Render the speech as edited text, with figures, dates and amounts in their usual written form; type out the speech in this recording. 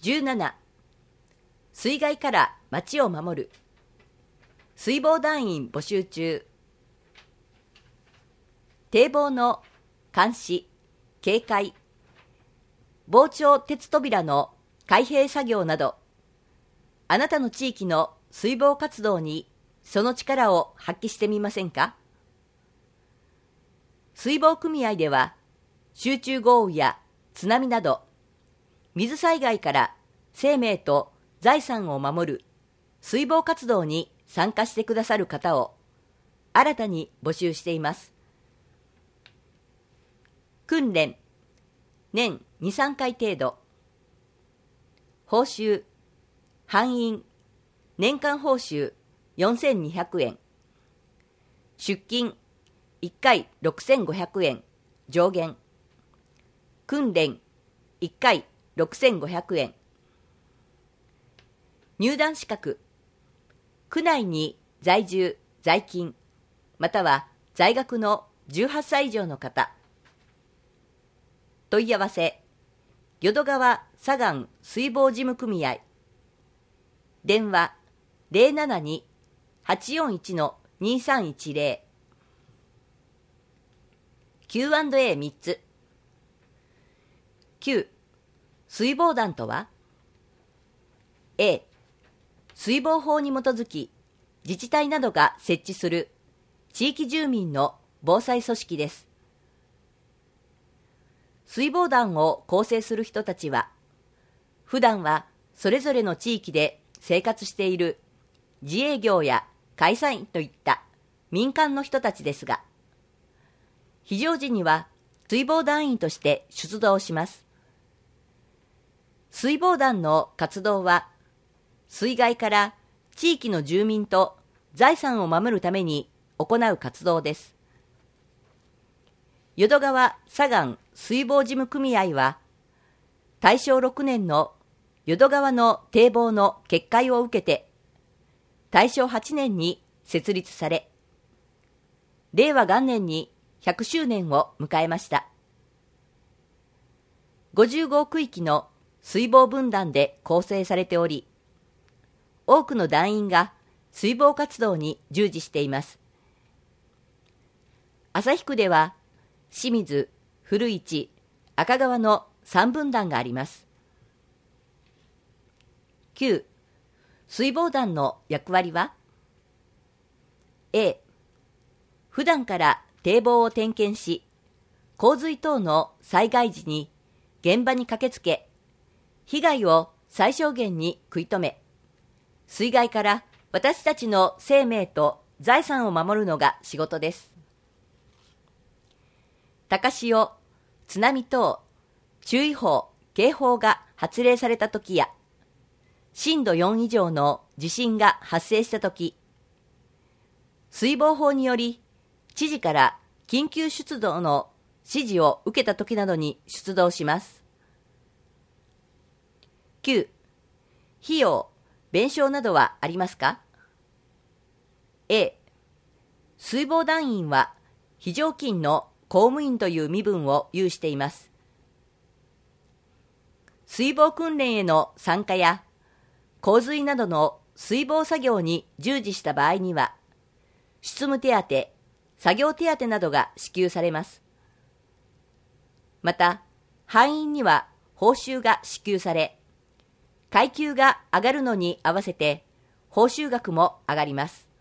17、水害から町を守る。水防団員募集中。堤防の監視、警戒、防潮鉄扉の開閉作業など、あなたの地域の水防活動にその力を発揮してみませんか？水防組合では、集中豪雨や津波など、水災害から生命と財産を守る水防活動に参加してくださる方を新たに募集しています。訓練、年2、3回程度。報酬、班員、年間報酬4200円。出勤、1回6500円、上限。訓練、1回6500円。入団資格、区内に在住・在勤、または在学の18歳以上の方。問い合わせ、淀川左岸水防事務組合。電話、072-841-2310。Q&A3 つ。9、水防団とは？ A、水防法に基づき、自治体などが設置する地域住民の防災組織です。水防団を構成する人たちは、普段はそれぞれの地域で生活している自営業や会社員といった民間の人たちですが、非常時には水防団員として出動します。水防団の活動は、水害から地域の住民と財産を守るために行う活動です。淀川左岸水防事務組合は、大正6年の淀川の堤防の決壊を受けて、大正8年に設立され、令和元年に100周年を迎えました。55区域の水防分団で構成されており、多くの団員が水防活動に従事しています。旭区では、清水、古市、赤川の3分団があります。9、水防団の役割は？ A、普段から堤防を点検し、洪水等の災害時に現場に駆けつけ、被害を最小限に食い止め、水害から私たちの生命と財産を守るのが仕事です。高潮、津波等、注意報、警報が発令されたときや、震度4以上の地震が発生したとき、水防法により、知事から緊急出動の指示を受けたときなどに出動します。9、費用、弁償などはありますか？ A、水防団員は非常勤の公務員という身分を有しています。水防訓練への参加や、洪水などの水防作業に従事した場合には、執務手当、作業手当などが支給されます。また、班員には報酬が支給され、階級が上がるのに合わせて報酬額も上がります。